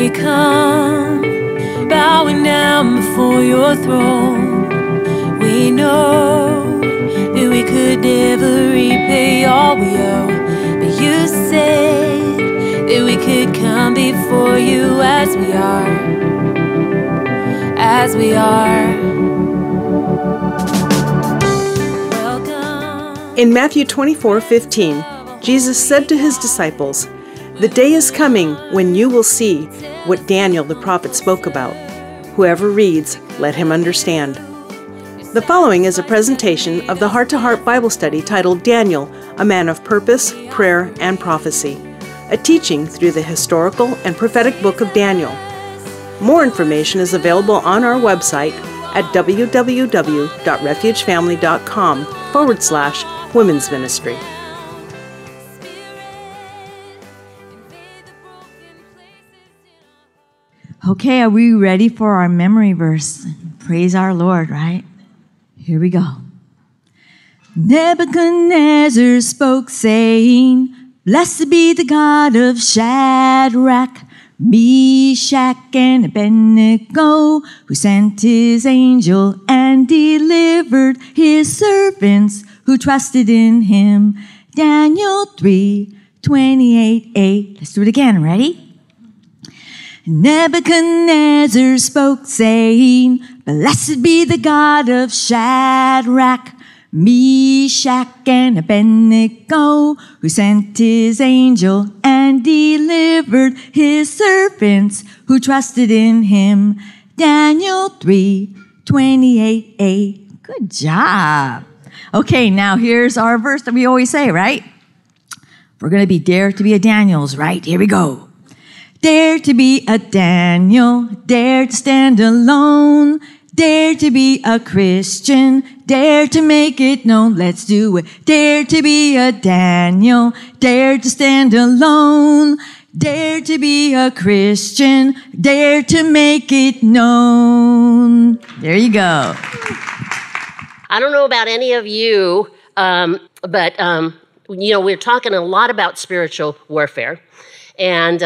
we come, bowing down before your throne. We know that we could never repay all we owe, but you said that we could come before you as we are, as we are. In Matthew 24:15, Jesus said to his disciples, "The day is coming when you will see what Daniel the prophet spoke about. Whoever reads, let him understand." The following is a presentation of the Heart to Heart Bible study titled Daniel, a Man of Purpose, Prayer, and Prophecy, a teaching through the historical and prophetic book of Daniel. More information is available on our website at www.refugefamily.com/women's ministry. Okay, are we ready for our memory verse? Praise our Lord, right? Here we go. Nebuchadnezzar spoke, saying, "Blessed be the God of Shadrach, Meshach, and Abednego, who sent his angel and delivered his servants who trusted in him." Daniel 3:28-8. Let's do it again. Ready? Nebuchadnezzar spoke, saying, "Blessed be the God of Shadrach, Meshach, and Abednego, who sent his angel and delivered his servants who trusted in him." Daniel 3:28-8. Good job. Okay, now here's our verse that we always say, right? We're going to be dare to be a Daniels, right? Here we go. Dare to be a Daniel, dare to stand alone, dare to be a Christian, dare to make it known. Let's do it. Dare to be a Daniel, dare to stand alone, dare to be a Christian, dare to make it known. There you go. I don't know about any of you, but we're talking a lot about spiritual warfare. And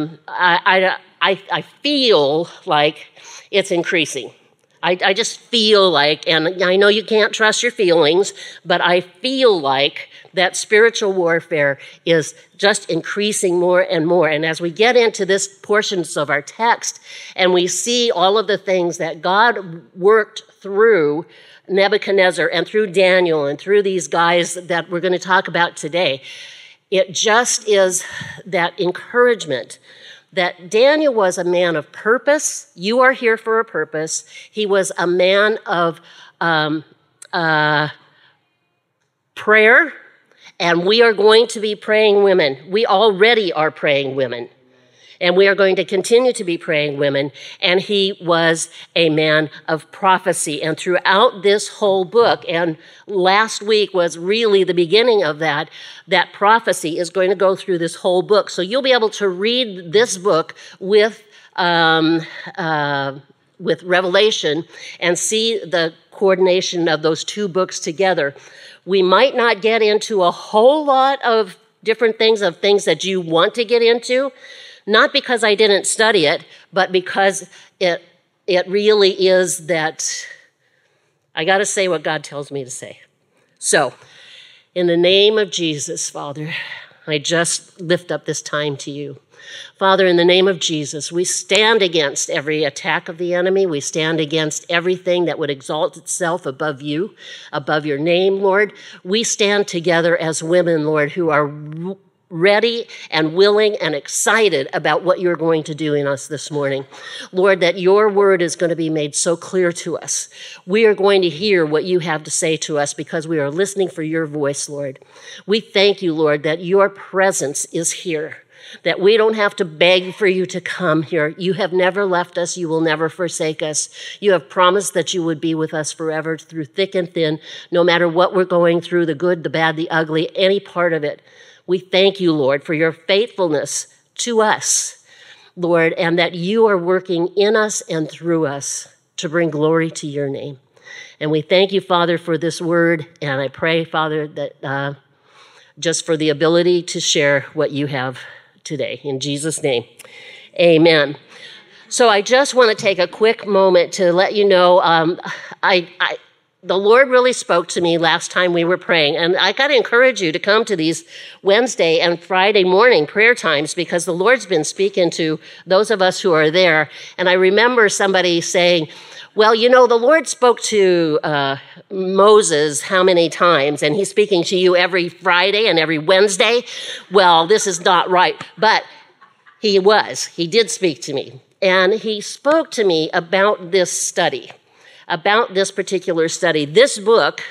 I feel like it's increasing. I just feel like, and I know you can't trust your feelings, but I feel like that spiritual warfare is just increasing more and more. And as we get into this portions of our text and we see all of the things that God worked through Nebuchadnezzar and through Daniel and through these guys that we're going to talk about today, it just is that encouragement that Daniel was a man of purpose. You are here for a purpose. He was a man of prayer, and we are going to be praying women. We already are praying women, and we are going to continue to be praying women. And he was a man of prophecy. And throughout this whole book, and last week was really the beginning of that prophecy is going to go through this whole book. So you'll be able to read this book with Revelation and see the coordination of those two books together. We might not get into a whole lot of different things that you want to get into, not because I didn't study it, but because it really is that I got to say what God tells me to say. So, in the name of Jesus, Father, I just lift up this time to you. Father, in the name of Jesus, we stand against every attack of the enemy. We stand against everything that would exalt itself above you, above your name, Lord. We stand together as women, Lord, who are ready and willing and excited about what you're going to do in us this morning. Lord, that your word is going to be made so clear to us. We are going to hear what you have to say to us because we are listening for your voice, Lord. We thank you, Lord, that your presence is here, that we don't have to beg for you to come here. You have never left us. You will never forsake us. You have promised that you would be with us forever through thick and thin, no matter what we're going through, the good, the bad, the ugly, any part of it. We thank you, Lord, for your faithfulness to us, Lord, and that you are working in us and through us to bring glory to your name. And we thank you, Father, for this word. And I pray, Father, that just for the ability to share what you have today. In Jesus' name, Amen. So I just want to take a quick moment to let you know, the Lord really spoke to me last time we were praying, and I got to encourage you to come to these Wednesday and Friday morning prayer times because the Lord's been speaking to those of us who are there. And I remember somebody saying, well, you know, the Lord spoke to Moses how many times, and he's speaking to you every Friday and every Wednesday. Well, this is not right, but he did speak to me, and he spoke to me about this study. About this particular study. This book,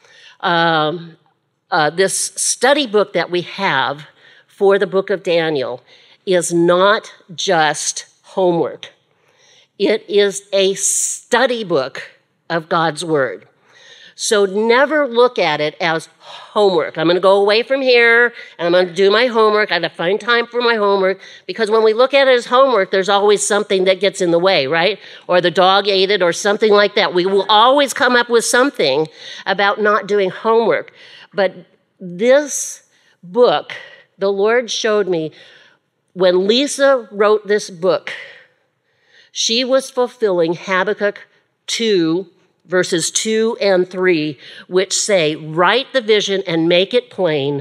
this study book that we have for the book of Daniel is not just homework. It is a study book of God's word. So never look at it as homework. I'm going to go away from here and I'm going to do my homework. I have to find time for my homework because when we look at it as homework, there's always something that gets in the way, right? Or the dog ate it or something like that. We will always come up with something about not doing homework. But this book, the Lord showed me when Lisa wrote this book, she was fulfilling Habakkuk 2, verses 2 and 3, which say, write the vision and make it plain,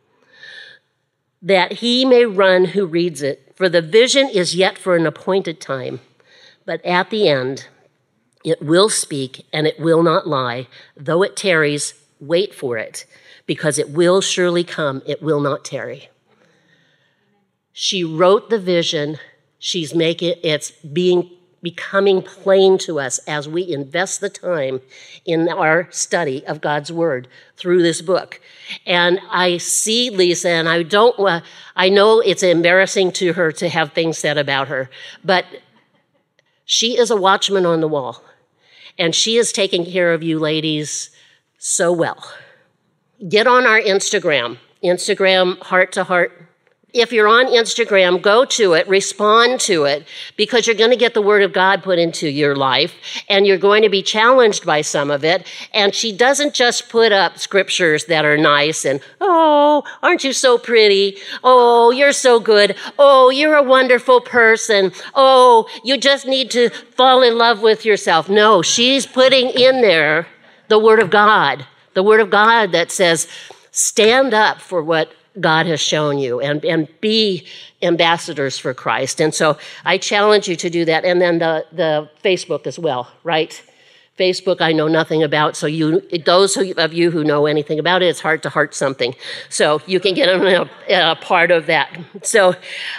that he may run who reads it. For the vision is yet for an appointed time, but at the end it will speak and it will not lie. Though it tarries, wait for it, because it will surely come, it will not tarry. She wrote the vision, she's making it's becoming plain to us as we invest the time in our study of God's word through this book. And I see Lisa, and I know it's embarrassing to her to have things said about her, but she is a watchman on the wall, and she is taking care of you ladies so well. Get on our Instagram, Heart to Heart. If you're on Instagram, go to it, respond to it, because you're going to get the word of God put into your life, and you're going to be challenged by some of it. And she doesn't just put up scriptures that are nice and, oh, aren't you so pretty? Oh, you're so good. Oh, you're a wonderful person. Oh, you just need to fall in love with yourself. No, she's putting in there the word of God that says, stand up for what God has shown you and be ambassadors for Christ. And so I challenge you to do that. And then the Facebook as well, right? Facebook I know nothing about, so those of you who know anything about it, it's Heart to Heart something. So you can get a part of that. So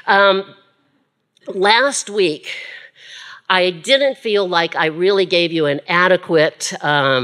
last week, I didn't feel like I really gave you an adequate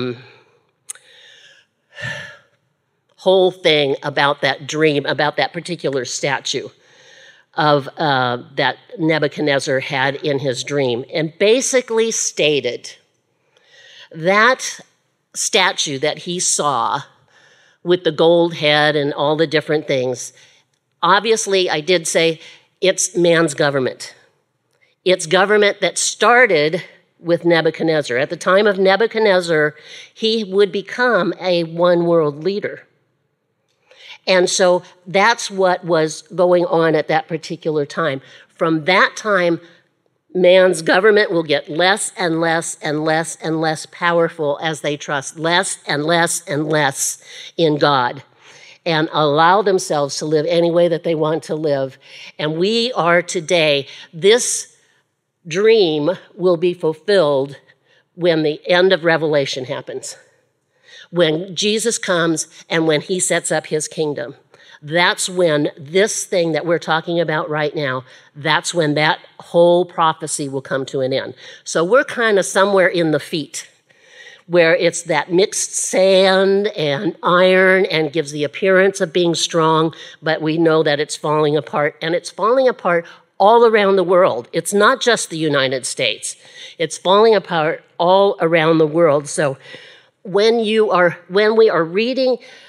whole thing about that dream, about that particular statue of that Nebuchadnezzar had in his dream, and basically stated that statue that he saw with the gold head and all the different things, obviously I did say it's man's government. It's government that started with Nebuchadnezzar. At the time of Nebuchadnezzar, he would become a one world leader. And so that's what was going on at that particular time. From that time, man's government will get less and less and less and less powerful as they trust less and less and less in God and allow themselves to live any way that they want to live. And we are today, this dream will be fulfilled when the end of Revelation happens. When Jesus comes and when he sets up his kingdom. That's when this thing that we're talking about right now, that's when that whole prophecy will come to an end. So we're kind of somewhere in the feet where it's that mixed sand and iron and gives the appearance of being strong, but we know that it's falling apart, and it's falling apart all around the world. It's not just the United States. It's falling apart all around the world. So when we are reading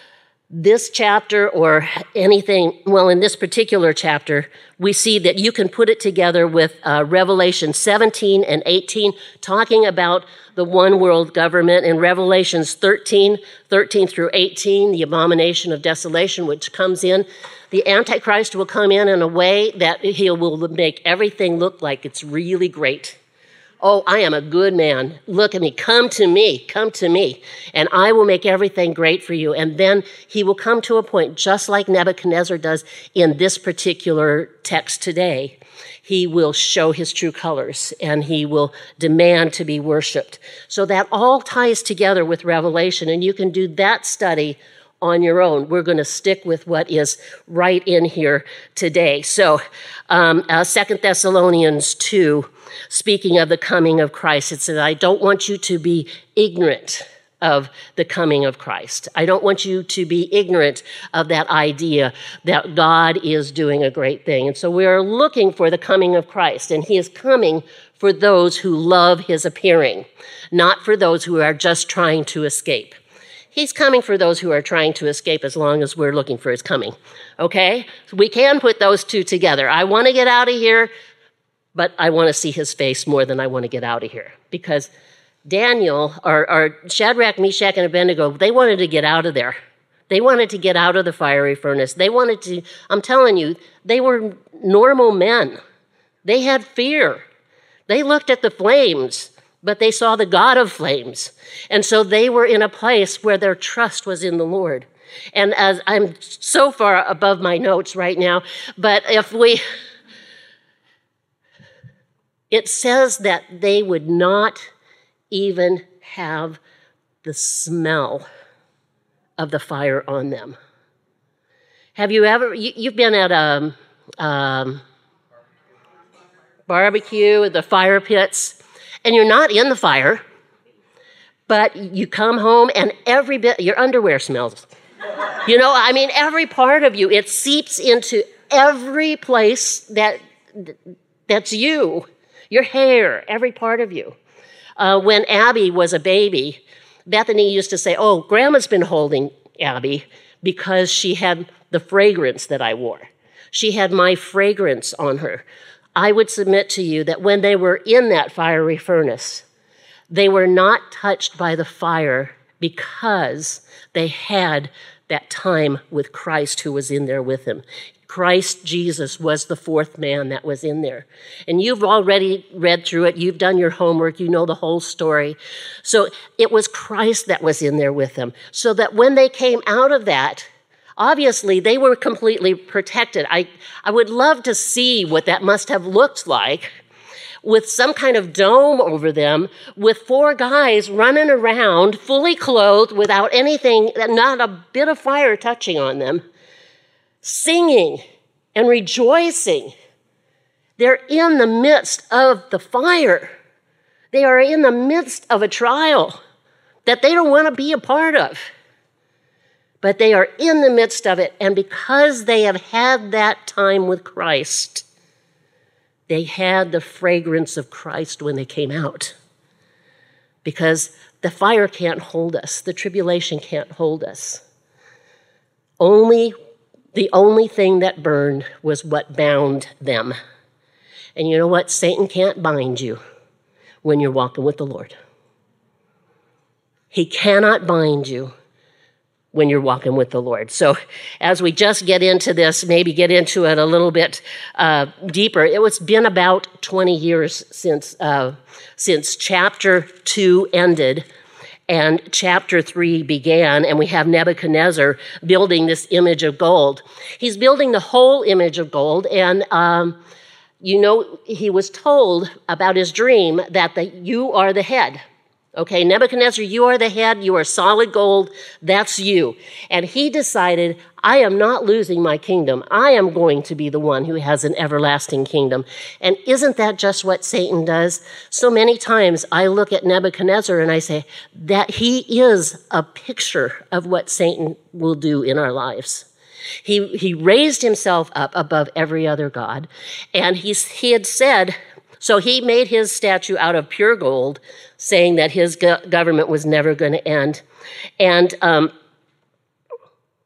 this chapter or anything, well, in this particular chapter, we see that you can put it together with Revelation 17 and 18, talking about the one world government, and Revelations 13 through 18, the abomination of desolation, which comes in. The Antichrist will come in a way that he will make everything look like it's really great. Oh, I am a good man. Look at me. Come to me. Come to me. And I will make everything great for you. And then he will come to a point, just like Nebuchadnezzar does in this particular text today. He will show his true colors, and he will demand to be worshiped. So that all ties together with Revelation, and you can do that study on your own. We're going to stick with what is right in here today. So 2 Thessalonians 2, speaking of the coming of Christ, it says, I don't want you to be ignorant of the coming of Christ. I don't want you to be ignorant of that idea that God is doing a great thing. And so we are looking for the coming of Christ, and he is coming for those who love his appearing, not for those who are just trying to escape. He's coming for those who are trying to escape as long as we're looking for his coming, okay? So we can put those two together. I want to get out of here, but I want to see his face more than I want to get out of here. Because Daniel, or Shadrach, Meshach, and Abednego, they wanted to get out of there. They wanted to get out of the fiery furnace. They wanted to, I'm telling you, they were normal men. They had fear. They looked at the flames, but they saw the God of flames. And so they were in a place where their trust was in the Lord. And as I'm so far above my notes right now, but it says that they would not even have the smell of the fire on them. Have you ever, you've been at a barbecue at the fire pits, and you're not in the fire, but you come home and every bit, your underwear smells. You know, I mean, every part of you, it seeps into every place that's you, your hair, every part of you. When Abby was a baby, Bethany used to say, oh, Grandma's been holding Abby because she had the fragrance that I wore. She had my fragrance on her. I would submit to you that when they were in that fiery furnace, they were not touched by the fire because they had that time with Christ who was in there with them. Christ Jesus was the fourth man that was in there. And you've already read through it. You've done your homework. You know the whole story. So it was Christ that was in there with them. So that when they came out of that, obviously they were completely protected. I would love to see what that must have looked like with some kind of dome over them, with four guys running around, fully clothed, without anything, not a bit of fire touching on them, singing and rejoicing. They're in the midst of the fire. They are in the midst of a trial that they don't want to be a part of. But they are in the midst of it, and because they have had that time with Christ, they had the fragrance of Christ when they came out. Because the fire can't hold us. The tribulation can't hold us. The only thing that burned was what bound them. And you know what? Satan can't bind you when you're walking with the Lord. He cannot bind you when you're walking with the Lord. So as we just get into this, maybe get into it a little bit deeper, it's been about 20 years since chapter 2 ended and chapter 3 began, and we have Nebuchadnezzar building this image of gold. He's building the whole image of gold, and he was told about his dream that you are the head. Okay, Nebuchadnezzar, you are the head, you are solid gold, that's you. And he decided, I am not losing my kingdom. I am going to be the one who has an everlasting kingdom. And isn't that just what Satan does? So many times I look at Nebuchadnezzar and I say that he is a picture of what Satan will do in our lives. He raised himself up above every other god, and he had said, so he made his statue out of pure gold, saying that his government was never going to end. And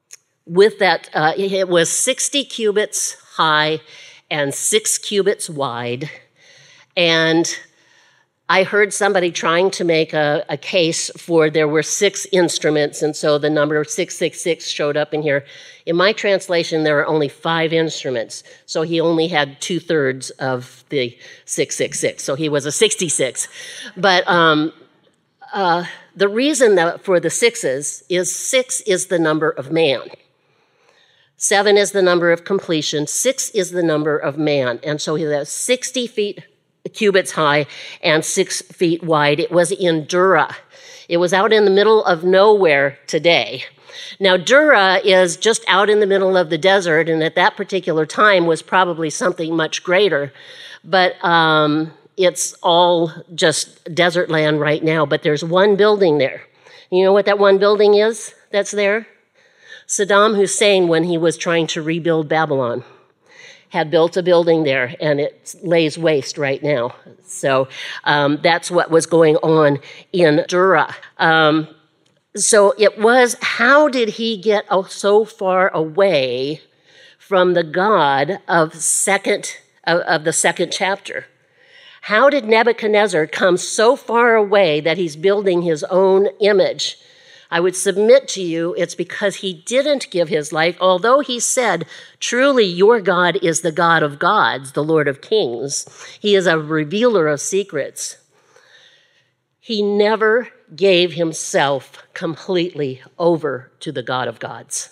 with that, it was 60 cubits high and 6 cubits wide. And I heard somebody trying to make a case for there were 6 instruments, and so the number 666 showed up in here. In my translation, there are only 5 instruments, so he only had 2/3 of the 666, so he was a 66. But the reason for the 6s is 6 is the number of man. 7 is the number of completion. 6 is the number of man. And so he has 60 cubits high and 6 feet wide. It was in Dura. It was out in the middle of nowhere today. Now, Dura is just out in the middle of the desert, and at that particular time was probably something much greater. But it's all just desert land right now. But there's one building there. You know what that one building is that's there? Saddam Hussein, when he was trying to rebuild Babylon, had built a building there, and it lays waste right now. So that's what was going on in Dura. So it was, how did he get so far away from the God of the second chapter? How did Nebuchadnezzar come so far away that he's building his own image? I would submit to you it's because he didn't give his life, although he said, truly your God is the God of gods, the Lord of kings. He is a revealer of secrets. He never gave himself completely over to the God of gods.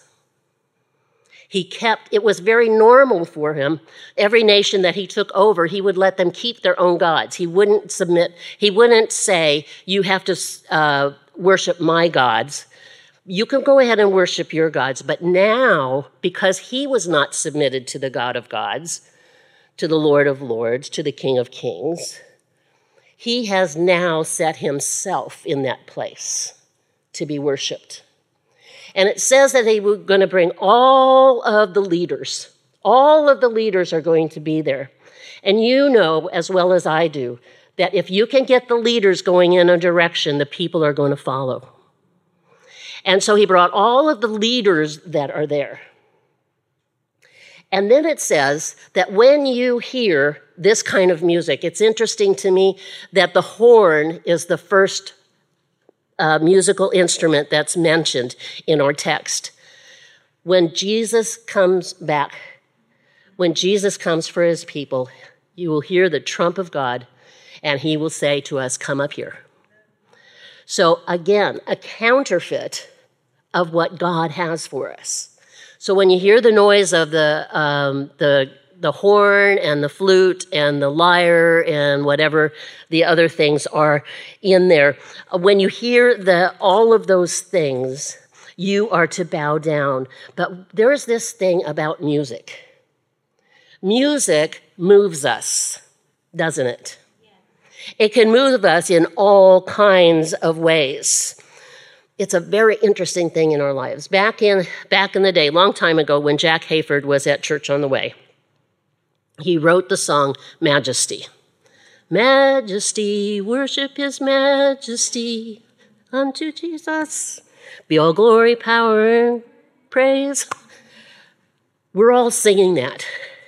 It was very normal for him. Every nation that he took over, he would let them keep their own gods. He wouldn't say, you have to worship my gods. You can go ahead and worship your gods. But now, because he was not submitted to the God of gods, to the Lord of lords, to the King of kings, he has now set himself in that place to be worshiped. And it says that they were going to bring all of the leaders. All of the leaders are going to be there. And you know, as well as I do, that if you can get the leaders going in a direction, the people are going to follow. And so he brought all of the leaders that are there. And then it says that when you hear this kind of music, it's interesting to me that the horn is the first musical instrument that's mentioned in our text. When Jesus comes back, when Jesus comes for his people, you will hear the trump of God, and he will say to us, come up here. So again, a counterfeit of what God has for us. So when you hear the noise of the horn and the flute and the lyre and whatever the other things are in there, when you hear all of those things, you are to bow down. But there is this thing about music. Music moves us, doesn't it? It can move us in all kinds of ways. It's a very interesting thing in our lives. Back in the day, long time ago, when Jack Hayford was at Church on the Way, he wrote the song, Majesty. Majesty, worship his majesty unto Jesus. Be all glory, power, and praise. We're all singing that.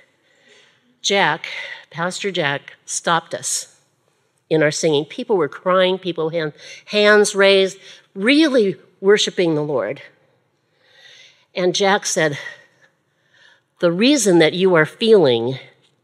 Pastor Jack, stopped us in our singing. People were crying, people hands raised, really worshiping the Lord. And Jack said, the reason that you are feeling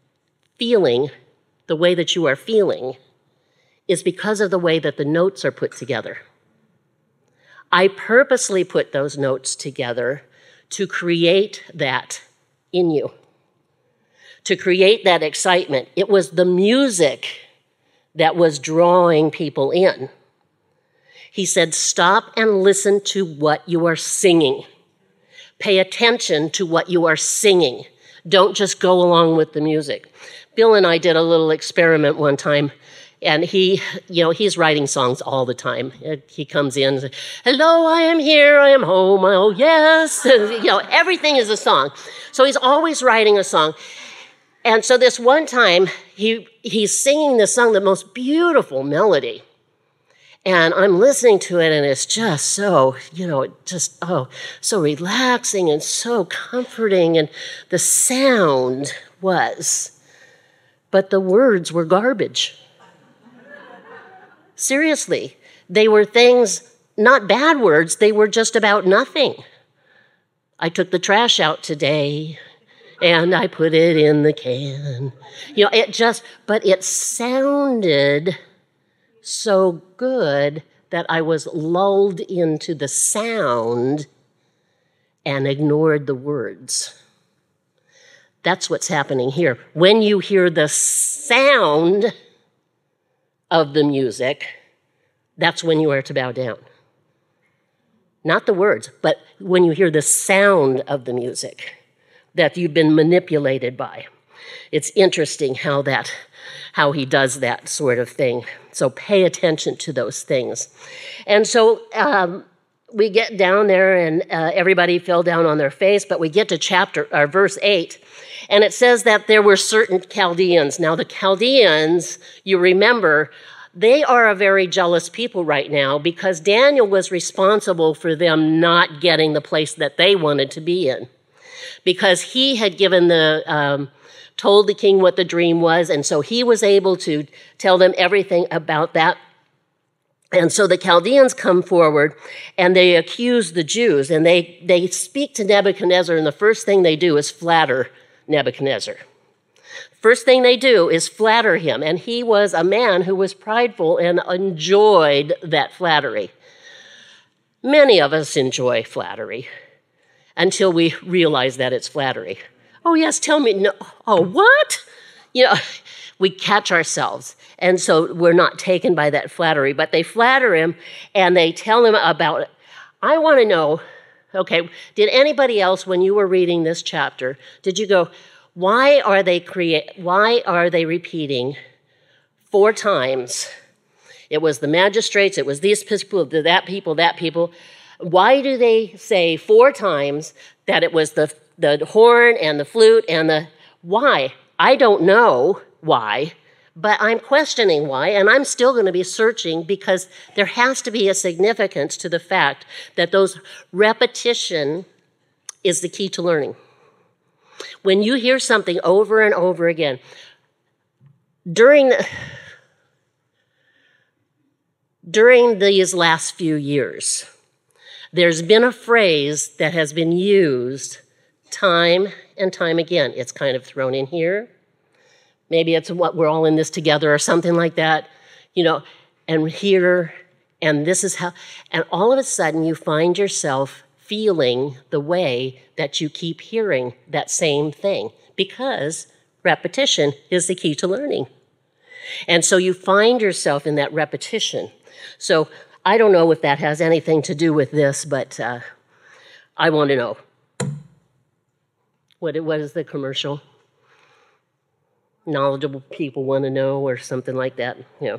the way that you are feeling is because of the way that the notes are put together. I purposely put those notes together to create that in you, to create that excitement. It was the music that was drawing people in. He said, stop and listen to what you are singing. Pay attention to what you are singing. Don't just go along with the music. Bill and I did a little experiment one time, and he's writing songs all the time. He comes in and says, hello, I am here, I am home, oh yes. Everything is a song. So he's always writing a song. And so this one time, he's singing this song, the most beautiful melody. And I'm listening to it, and it's just so, so relaxing and so comforting, and the sound was. But the words were garbage. Seriously, they were things, not bad words, they were just about nothing. I took the trash out today, and I put it in the can. But it sounded so good that I was lulled into the sound and ignored the words. That's what's happening here. When you hear the sound of the music, that's when you are to bow down. Not the words, but when you hear the sound of the music that you've been manipulated by. It's interesting how he does that sort of thing. So pay attention to those things. And so we get down there, and everybody fell down on their face, but we get to verse 8, and it says that there were certain Chaldeans. Now the Chaldeans, you remember, they are a very jealous people right now because Daniel was responsible for them not getting the place that they wanted to be in, because he had told the king what the dream was, and so he was able to tell them everything about that. And so the Chaldeans come forward, and they accuse the Jews, and they speak to Nebuchadnezzar, and the first thing they do is flatter Nebuchadnezzar. First thing they do is flatter him, and he was a man who was prideful and enjoyed that flattery. Many of us enjoy flattery until we realize that it's flattery. Oh, yes, tell me. No. Oh, what? We catch ourselves. And so we're not taken by that flattery. But they flatter him, and they tell him about it. I want to know, okay, did anybody else, when you were reading this chapter, did you go, why are they repeating 4 times? It was the magistrates, it was these people, that people. Why do they say 4 times that it was the horn and the flute and the why? I don't know why, but I'm questioning why, and I'm still going to be searching, because there has to be a significance to the fact that those repetition is the key to learning. When you hear something over and over again, during these last few years, there's been a phrase that has been used time and time again. It's kind of thrown in here. Maybe it's what we're all in this together or something like that, and here, and this is how, and all of a sudden you find yourself feeling the way that you keep hearing that same thing, because repetition is the key to learning. And so you find yourself in that repetition. So I don't know if that has anything to do with this, but I want to know. What is the commercial? Knowledgeable people want to know, or something like that.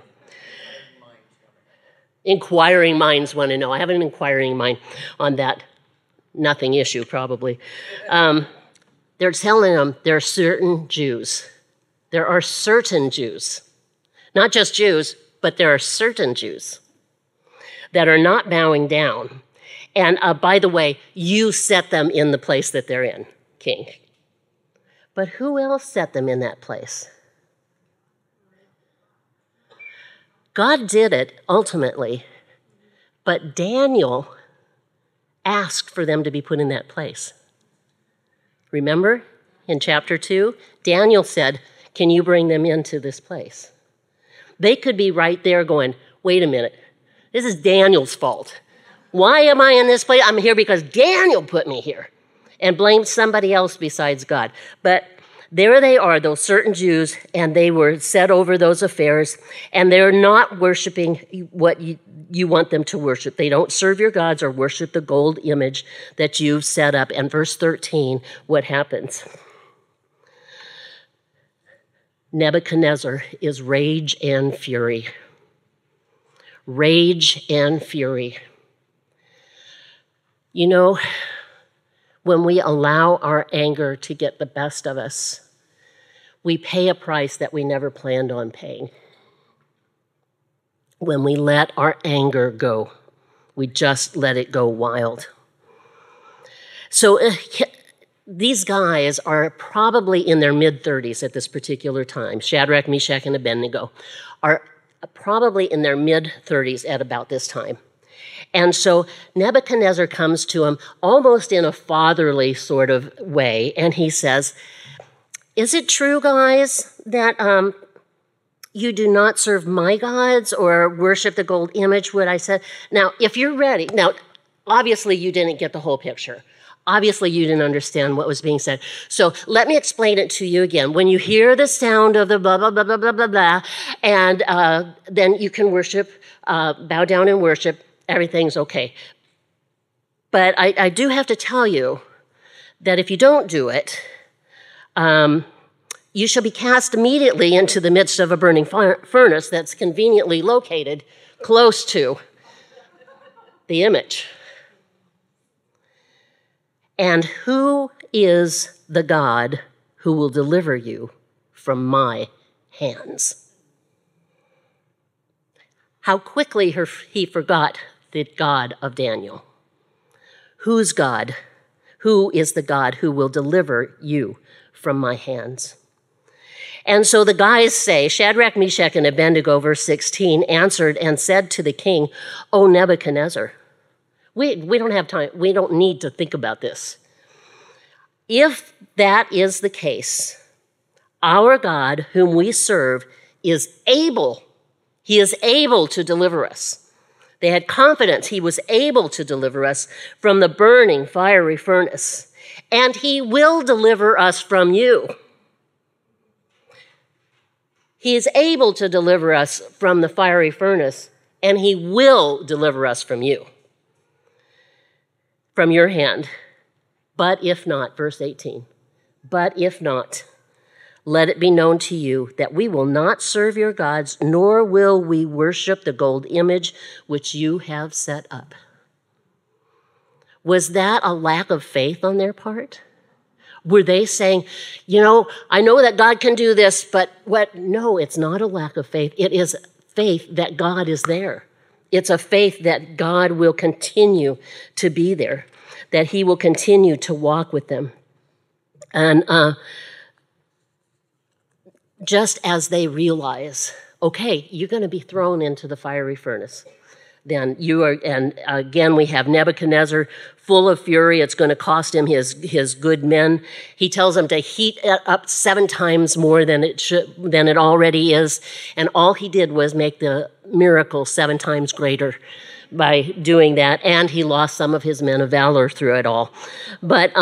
Inquiring minds want to know. I have an inquiring mind on that nothing issue, probably. They're telling them there are certain Jews. There are certain Jews. Not just Jews, but there are certain Jews that are not bowing down. And by the way, you set them in the place that they're in, King. But who else set them in that place? God did it ultimately, but Daniel asked for them to be put in that place. Remember in chapter 2, Daniel said, "Can you bring them into this place?" They could be right there going, "Wait a minute, this is Daniel's fault. Why am I in this place? I'm here because Daniel put me here," and blame somebody else besides God. But there they are, those certain Jews, and they were set over those affairs, and they're not worshiping what you want them to worship. They don't serve your gods or worship the gold image that you've set up. And verse 13, what happens? Nebuchadnezzar is rage and fury. Rage and fury. When we allow our anger to get the best of us, we pay a price that we never planned on paying. when we let our anger go. We just let it go wild. So these guys are probably in their mid-30s at this particular time. Shadrach, Meshach, and Abednego are probably in their mid-30s at about this time. And so Nebuchadnezzar comes to him almost in a fatherly sort of way, and he says, is it true, guys, that you do not serve my gods or worship the gold image, what I said? Now, if you're ready, now, obviously you didn't get the whole picture. Obviously you didn't understand what was being said. So let me explain it to you again. When you hear the sound of the blah, blah, blah, blah, blah, blah, blah, and then you can worship, bow down and worship, everything's okay. But I do have to tell you that if you don't do it, you shall be cast immediately into the midst of a burning furnace that's conveniently located close to the image. And who is the God who will deliver you from my hands? How quickly he forgot the God of Daniel. Whose God? Who is the God who will deliver you from my hands? And so the guys say, Shadrach, Meshach, and Abednego, verse 16, answered and said to the king, O Nebuchadnezzar, we don't have time. We don't need to think about this. If that is the case, our God, whom we serve, is able. He is able to deliver us. They had confidence he was able to deliver us from the burning fiery furnace, and he will deliver us from you. He is able to deliver us from the fiery furnace, and he will deliver us from you, from your hand. But if not, verse 18, but if not, let it be known to you that we will not serve your gods, nor will we worship the gold image which you have set up. Was that a lack of faith on their part? Were they saying, I know that God can do this, but what? No, it's not a lack of faith. It is faith that God is there. It's a faith that God will continue to be there, that he will continue to walk with them. And just as they realize, okay, you're going to be thrown into the fiery furnace. Then you are, and again, we have Nebuchadnezzar full of fury. It's going to cost him his good men. He tells them to heat it up 7 times more than it already is. And all he did was make the miracle 7 times greater by doing that. And he lost some of his men of valor through it all. But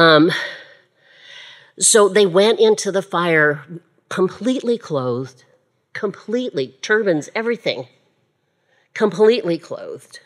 so they went into the fire completely clothed, completely, turbans, everything. Completely clothed.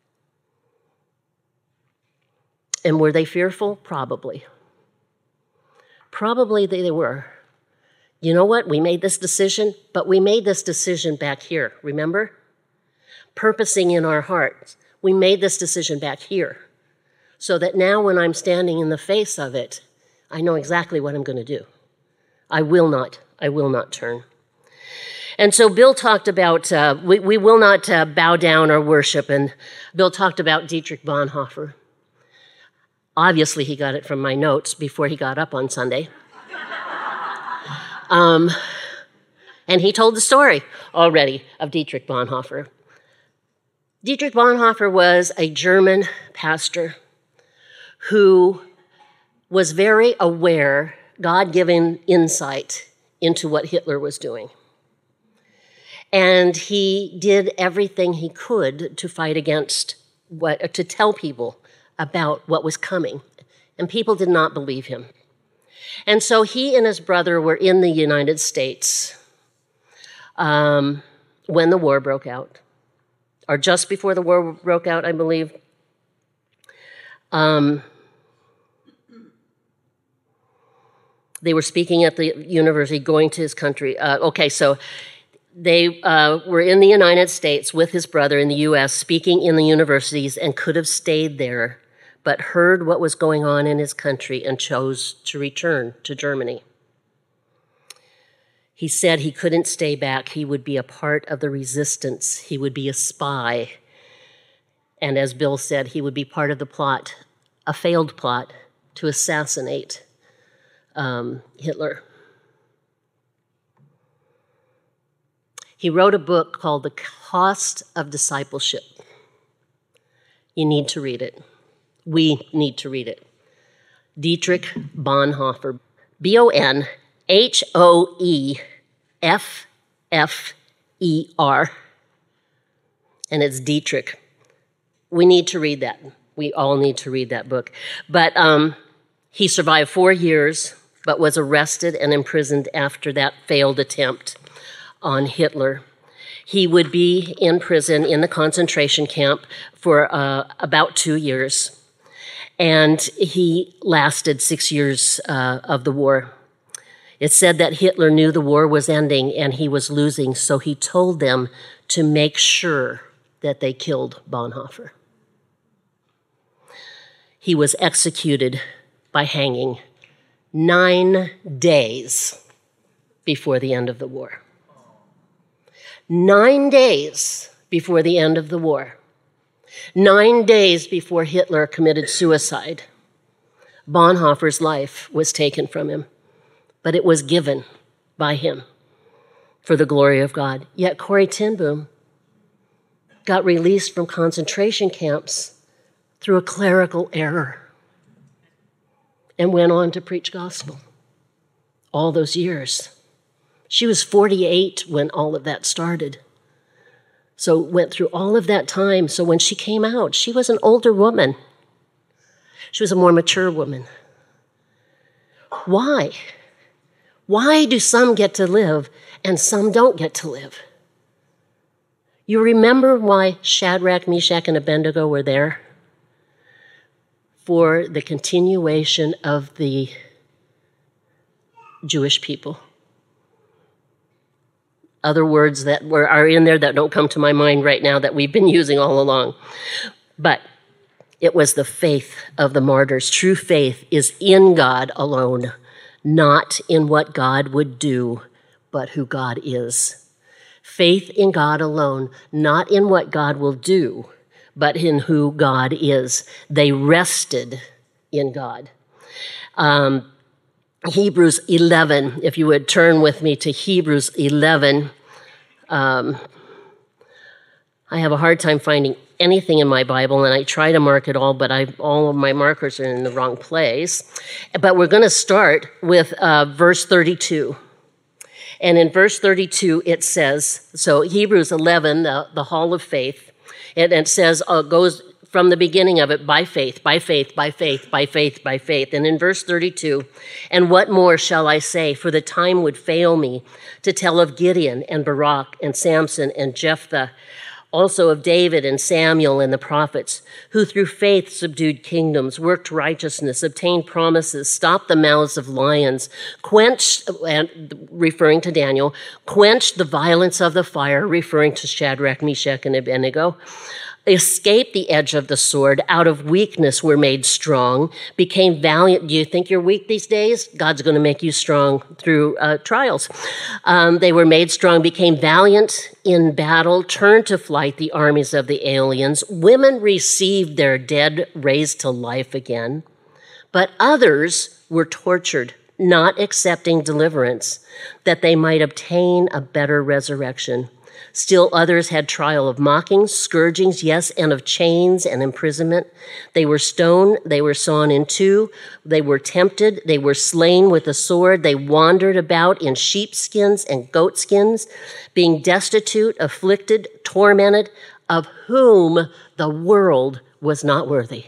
And were they fearful? Probably. Probably they were. You know what? We made this decision, but we made this decision back here, remember? Purposing in our hearts. We made this decision back here. So that now when I'm standing in the face of it, I know exactly what I'm going to do. I will not turn. And so Bill talked about, we will not bow down or worship, and Bill talked about Dietrich Bonhoeffer. Obviously, he got it from my notes before he got up on Sunday. And he told the story already of Dietrich Bonhoeffer. Dietrich Bonhoeffer was a German pastor who was very aware, God-given insight into what Hitler was doing. And he did everything he could to fight against to tell people about what was coming. And people did not believe him. And so he and his brother were in the United States when the war broke out, or just before the war broke out, I believe. They were speaking at the university, going to his country. So they were in the United States with his brother in the U.S., speaking in the universities, and could have stayed there, but heard what was going on in his country and chose to return to Germany. He said he couldn't stay back. He would be a part of the resistance. He would be a spy. And as Bill said, he would be part of the plot, a failed plot, to assassinate Hitler. He wrote a book called The Cost of Discipleship. You need to read it. We need to read it. Dietrich Bonhoeffer, Bonhoeffer, and it's Dietrich. We need to read that. We all need to read that book. But he survived 4 years, but was arrested and imprisoned after that failed attempt on Hitler. He would be in prison in the concentration camp for about 2 years. And he lasted 6 years of the war. It said that Hitler knew the war was ending and he was losing, so he told them to make sure that they killed Bonhoeffer. He was executed by hanging 9 days before the end of the war. 9 days before the end of the war. 9 days before Hitler committed suicide. Bonhoeffer's life was taken from him, but it was given by him for the glory of God. Yet Corrie ten Boom got released from concentration camps through a clerical error and went on to preach gospel all those years. She was 48 when all of that started. So went through all of that time. So when she came out, she was an older woman. She was a more mature woman. Why? Why do some get to live and some don't get to live? You remember why Shadrach, Meshach, and Abednego were there? For the continuation of the Jewish people. Other words that are in there that don't come to my mind right now that we've been using all along. But it was the faith of the martyrs. True faith is in God alone, not in what God would do, but who God is. Faith in God alone, not in what God will do, but in who God is. They rested in God. Hebrews 11, if you would turn with me to Hebrews 11. I have a hard time finding anything in my Bible, and I try to mark it all, but all of my markers are in the wrong place. But we're going to start with verse 32. And in verse 32, it says, so Hebrews 11, the hall of faith, and it says, goes from the beginning of it, by faith, by faith, by faith, by faith, by faith. And in verse 32, and what more shall I say? For the time would fail me to tell of Gideon and Barak and Samson and Jephthah, also of David and Samuel and the prophets, who through faith subdued kingdoms, worked righteousness, obtained promises, stopped the mouths of lions, quenched, referring to Daniel, quenched the violence of the fire, referring to Shadrach, Meshach, and Abednego, escaped the edge of the sword, out of weakness were made strong, became valiant. Do you think you're weak these days? God's going to make you strong through trials. They were made strong, became valiant in battle, turned to flight the armies of the aliens. Women received their dead raised to life again, but others were tortured, not accepting deliverance, that they might obtain a better resurrection. Still others had trial of mockings, scourgings, yes, and of chains and imprisonment. They were stoned, they were sawn in two, they were tempted, they were slain with a sword, they wandered about in sheepskins and goatskins, being destitute, afflicted, tormented, of whom the world was not worthy.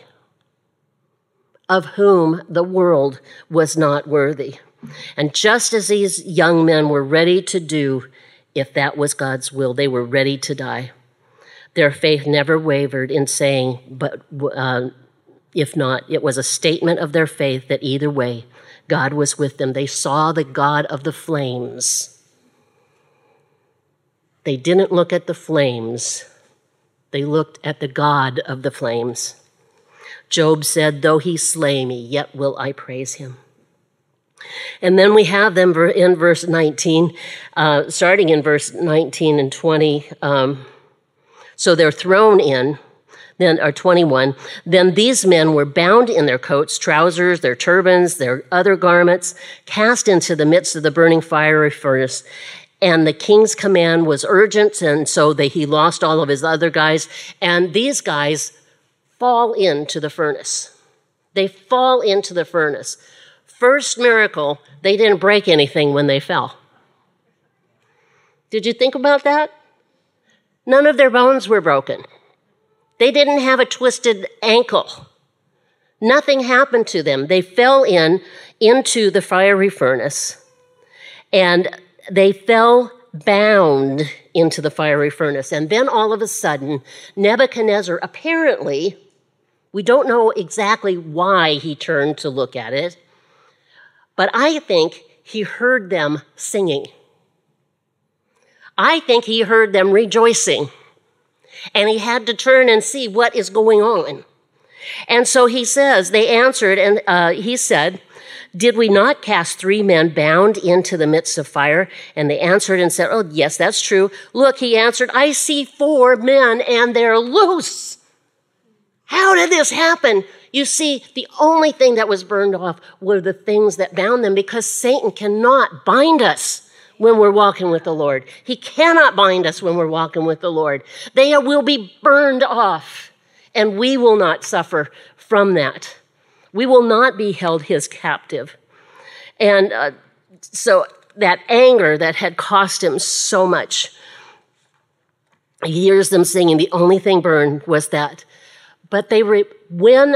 Of whom the world was not worthy. And just as these young men were ready to do, if that was God's will, they were ready to die. Their faith never wavered in saying, but if not, it was a statement of their faith that either way, God was with them. They saw the God of the flames. They didn't look at the flames. They looked at the God of the flames. Job said, though he slay me, yet will I praise him. And then we have them in verse 19, starting in verse 19 and 20. So they're thrown in, then, or 21. Then these men were bound in their coats, trousers, their turbans, their other garments, cast into the midst of the burning fiery furnace. And the king's command was urgent, and so he lost all of his other guys. And these guys fall into the furnace. They fall into the furnace. First miracle, they didn't break anything when they fell. Did you think about that? None of their bones were broken. They didn't have a twisted ankle. Nothing happened to them. They fell into the fiery furnace, and they fell bound into the fiery furnace. And then all of a sudden, Nebuchadnezzar, apparently, we don't know exactly why he turned to look at it, but I think he heard them singing. I think he heard them rejoicing. And he had to turn and see what is going on. And so he says, they answered, and he said, did we not cast 3 men bound into the midst of fire? And they answered and said, oh, yes, that's true. Look, he answered, I see 4 men and they're loose. How did this happen? You see, the only thing that was burned off were the things that bound them, because Satan cannot bind us when we're walking with the Lord. He cannot bind us when we're walking with the Lord. They will be burned off, and we will not suffer from that. We will not be held his captive. And so that anger that had cost him so much, he hears them singing, the only thing burned was that. But when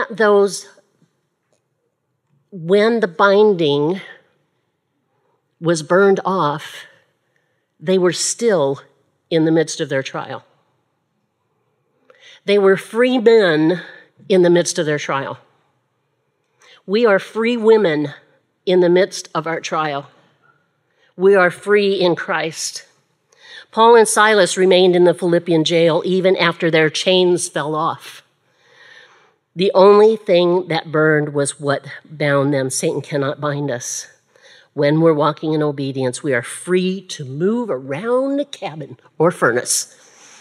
the binding was burned off, they were still in the midst of their trial. They were free men in the midst of their trial. We are free women in the midst of our trial. We are free in Christ. Paul and Silas remained in the Philippian jail even after their chains fell off. The only thing that burned was what bound them. Satan cannot bind us. When we're walking in obedience, we are free to move around the cabin or furnace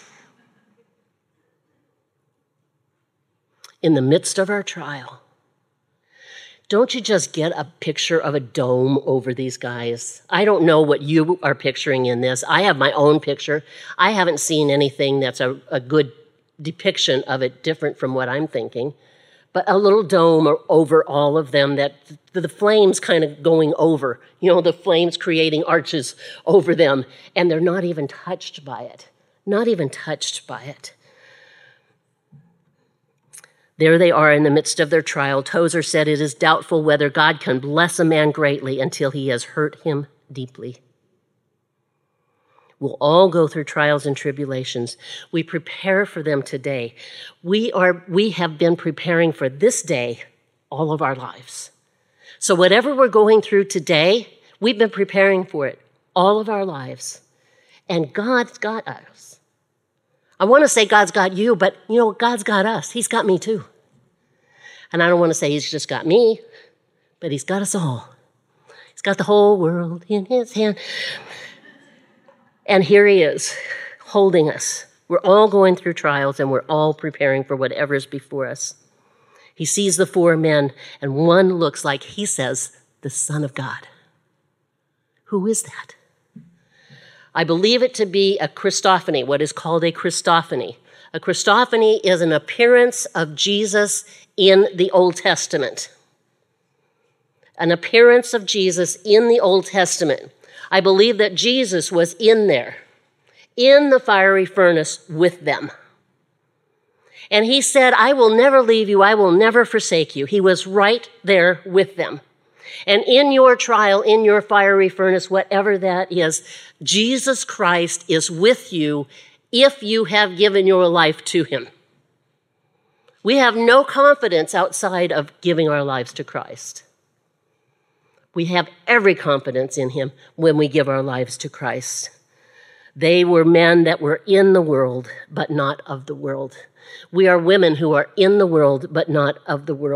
in the midst of our trial. Don't you just get a picture of a dome over these guys? I don't know what you are picturing in this. I have my own picture. I haven't seen anything that's a good depiction of it different from what I'm thinking. But a little dome over all of them, that the flames kind of going over, the flames creating arches over them, and they're not even touched by it. Not even touched by it. There they are in the midst of their trial. Tozer said, it is doubtful whether God can bless a man greatly until he has hurt him deeply. We'll all go through trials and tribulations. We prepare for them today. We have been preparing for this day all of our lives. So whatever we're going through today, we've been preparing for it all of our lives. And God's got us. I want to say God's got you, but God's got us. He's got me too. And I don't want to say he's just got me, but he's got us all. He's got the whole world in his hand. And here he is, holding us. We're all going through trials, and we're all preparing for whatever is before us. He sees the 4 men, and one looks like, he says, the Son of God. Who is that? I believe it to be a Christophany, what is called a Christophany. A Christophany is an appearance of Jesus in the Old Testament. An appearance of Jesus in the Old Testament. I believe that Jesus was in there, in the fiery furnace with them. And he said, I will never leave you, I will never forsake you. He was right there with them. And in your trial, in your fiery furnace, whatever that is, Jesus Christ is with you if you have given your life to him. We have no confidence outside of giving our lives to Christ. We have every confidence in him when we give our lives to Christ. They were men that were in the world, but not of the world. We are women who are in the world, but not of the world.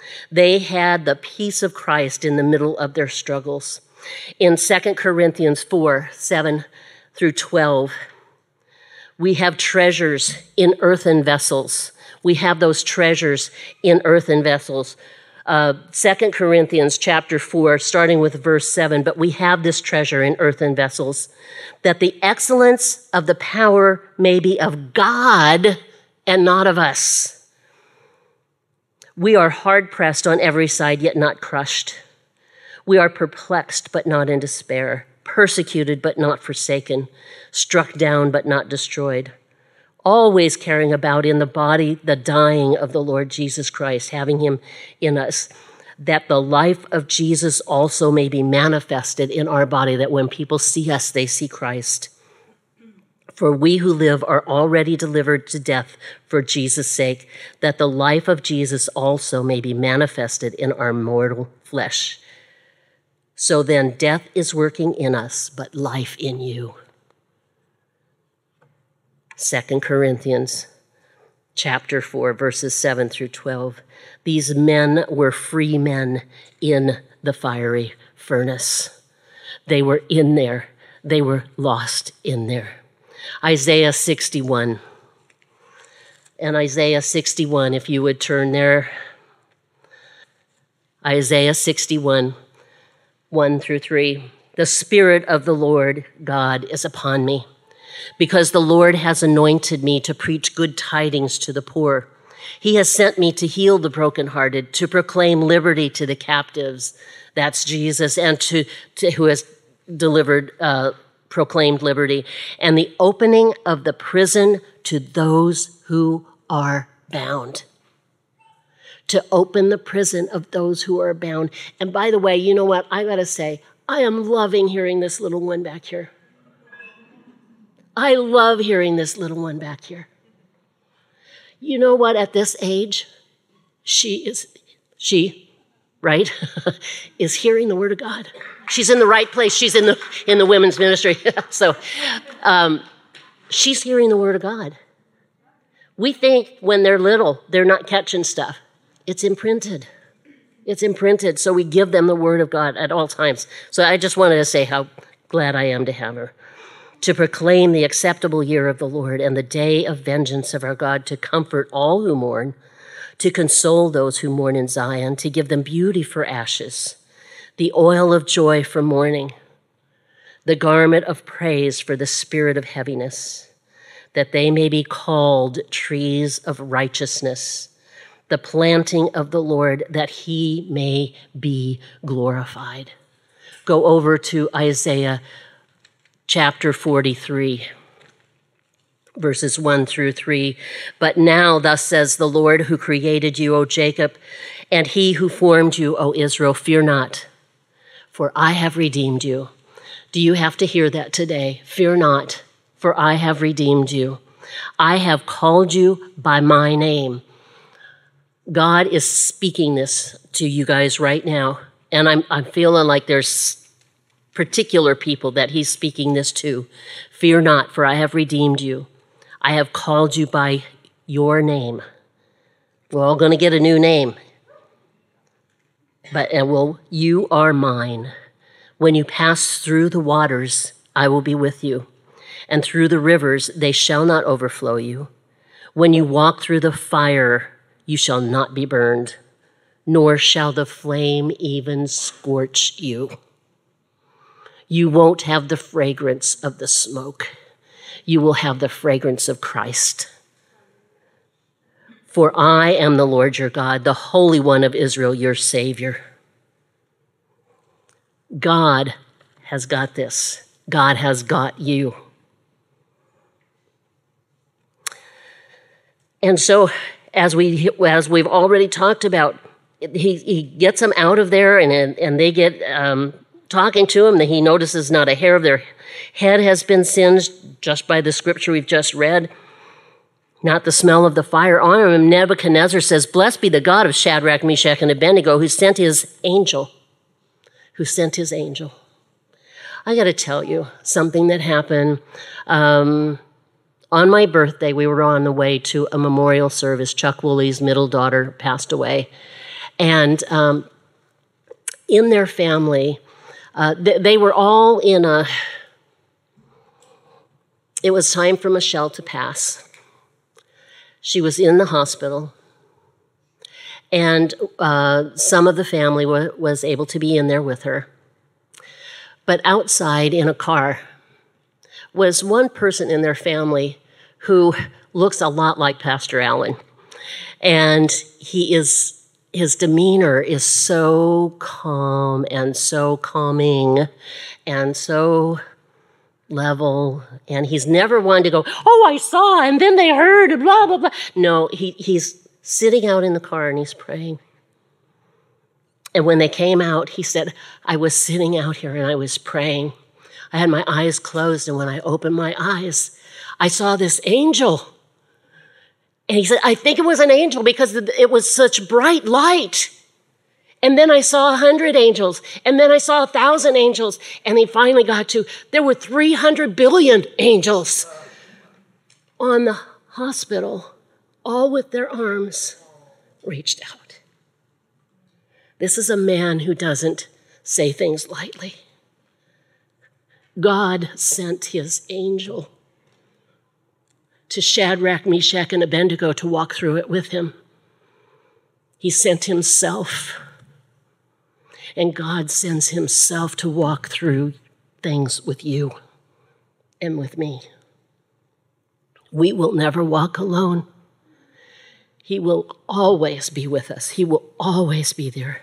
They had the peace of Christ in the middle of their struggles. In 2 Corinthians 4, 7 through 12, we have treasures in earthen vessels. We have those treasures in earthen vessels. 2 Corinthians chapter 4, starting with verse 7, but we have this treasure in earthen vessels, that the excellence of the power may be of God and not of us. We are hard-pressed on every side, yet not crushed. We are perplexed, but not in despair, persecuted, but not forsaken, struck down, but not destroyed, always carrying about in the body the dying of the Lord Jesus Christ, having him in us, that the life of Jesus also may be manifested in our body, that when people see us, they see Christ. For we who live are already delivered to death for Jesus' sake, that the life of Jesus also may be manifested in our mortal flesh. So then death is working in us, but life in you. 2 Corinthians chapter 4, verses 7 through 12. These men were free men in the fiery furnace. They were in there. They were lost in there. Isaiah 61. And Isaiah 61, if you would turn there. Isaiah 61, 1 through 3. The Spirit of the Lord God is upon me, because the Lord has anointed me to preach good tidings to the poor. He has sent me to heal the brokenhearted, to proclaim liberty to the captives. That's Jesus, and to who has proclaimed liberty, and the opening of the prison to those who are bound. To open the prison of those who are bound. And by the way, you know what? I got to say, I am loving hearing this little one back here. I love hearing this little one back here. You know what? At this age, she, right, is hearing the word of God. She's in the right place. She's in the women's ministry. So she's hearing the word of God. We think when they're little, they're not catching stuff. It's imprinted. It's imprinted. So we give them the word of God at all times. So I just wanted to say how glad I am to have her. To proclaim the acceptable year of the Lord and the day of vengeance of our God, to comfort all who mourn, to console those who mourn in Zion, to give them beauty for ashes, the oil of joy for mourning, the garment of praise for the spirit of heaviness, that they may be called trees of righteousness, the planting of the Lord, that he may be glorified. Go over to Isaiah chapter 43, verses 1 through 3. But now, thus says the Lord who created you, O Jacob, and he who formed you, O Israel, fear not, for I have redeemed you. Do you have to hear that today? Fear not, for I have redeemed you. I have called you by my name. God is speaking this to you guys right now, and I'm feeling like there's particular people that he's speaking this to. Fear not, for I have redeemed you. I have called you by your name. We're all going to get a new name. You are mine. When you pass through the waters, I will be with you. And through the rivers, they shall not overflow you. When you walk through the fire, you shall not be burned, nor shall the flame even scorch you. You won't have the fragrance of the smoke. You will have the fragrance of Christ. For I am the Lord your God, the Holy One of Israel, your Savior. God has got this. God has got you. And so, as we've already talked about, he gets them out of there, and they get talking to him. That he notices not a hair of their head has been singed, just by the scripture we've just read. Not the smell of the fire on him. Nebuchadnezzar says, "Blessed be the God of Shadrach, Meshach, and Abednego, who sent his angel." Who sent his angel. I got to tell you something that happened. On my birthday, we were on the way to a memorial service. Chuck Woolley's middle daughter passed away. And in their family, they were all in it was time for Michelle to pass. She was in the hospital. And some of the family was able to be in there with her. But outside in a car was one person in their family who looks a lot like Pastor Allen. And his demeanor is so calm and so calming and so level. And he's never one to go, oh, I saw, and then they heard, and blah, blah, blah. No, he's sitting out in the car and he's praying. And when they came out, he said, I was sitting out here and I was praying. I had my eyes closed, and when I opened my eyes, I saw this angel. And he said, I think it was an angel because it was such bright light. And then I saw 100 angels, and then I saw 1,000 angels, and he finally got to, there were 300 billion angels on the hospital, all with their arms reached out. This is a man who doesn't say things lightly. God sent his angel to Shadrach, Meshach, and Abednego to walk through it with him. He sent himself. And God sends himself to walk through things with you and with me. We will never walk alone. He will always be with us. He will always be there.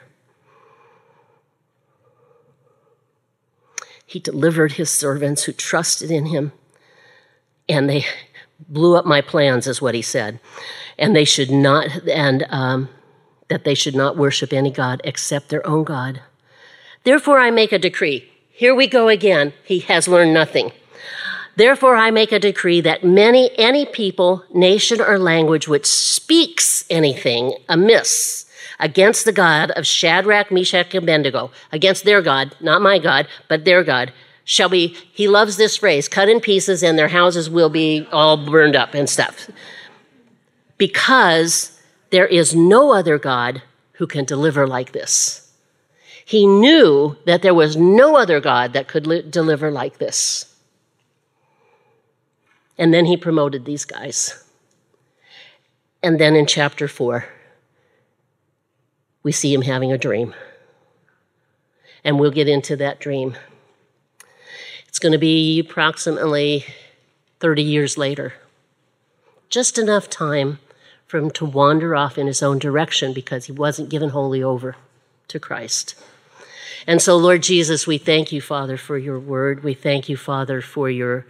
He delivered his servants who trusted in him, and they blew up my plans, is what he said. And they should not, that they should not worship any god except their own God. Therefore I make a decree. Here we go again. He has learned nothing. Therefore I make a decree that any people, nation, or language which speaks anything amiss against the God of Shadrach, Meshach, and Abednego, against their God, not my God, but their God, shall be, he loves this phrase, cut in pieces, and their houses will be all burned up and stuff. Because there is no other God who can deliver like this. He knew that there was no other God that could deliver like this. And then he promoted these guys. And then in chapter 4, we see him having a dream. And we'll get into that dream. It's going to be approximately 30 years later. Just enough time for him to wander off in his own direction because he wasn't given wholly over to Christ. And so, Lord Jesus, we thank you, Father, for your word. We thank you, Father, for your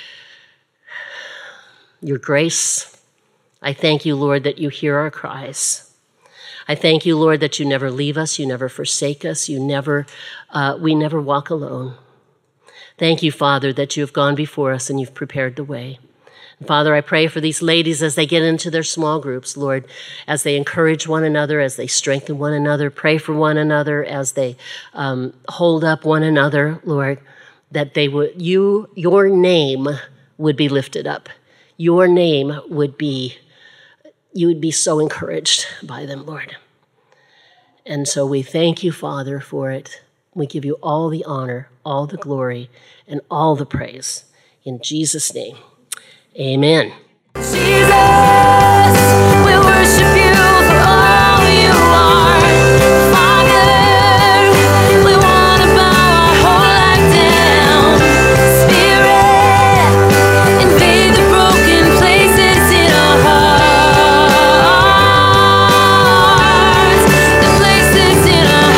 grace. I thank you, Lord, that you hear our cries. I thank you, Lord, that you never leave us, you never forsake us, we never walk alone. Thank you, Father, that you have gone before us and you've prepared the way. And Father, I pray for these ladies as they get into their small groups, Lord, as they encourage one another, as they strengthen one another, pray for one another, as they hold up one another, Lord, that they would, your name would be lifted up. Your name would be, you would be so encouraged by them, Lord. And so we thank you, Father, for it. We give you all the honor, all the glory, and all the praise. In Jesus' name, amen. Jesus, we worship you for all you are. Father, we want to bow our whole life down. Spirit, invade the broken places in our hearts. The places in our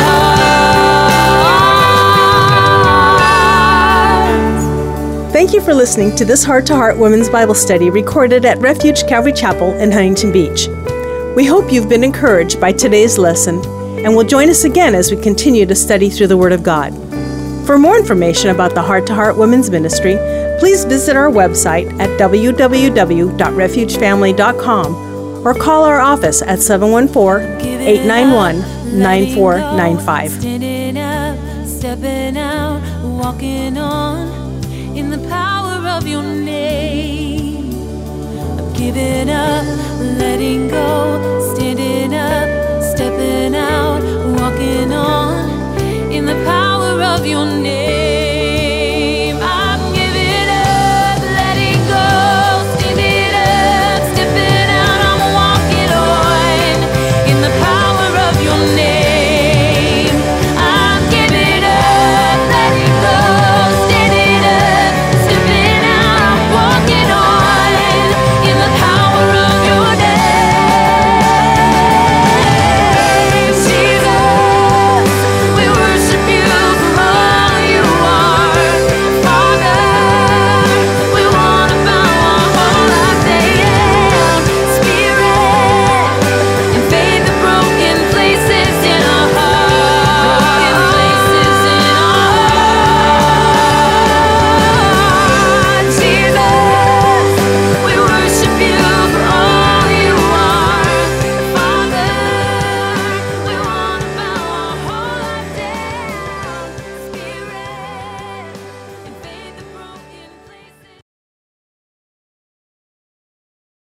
hearts. Thank you for listening to this Heart to Heart Women's Bible Study recorded at Refuge Calvary Chapel in Huntington Beach. We hope you've been encouraged by today's lesson and will join us again as we continue to study through the Word of God. For more information about the Heart to Heart Women's Ministry, please visit our website at www.refugefamily.com or call our office at 714-891-9495. Standing up, stepping out, walking on in the power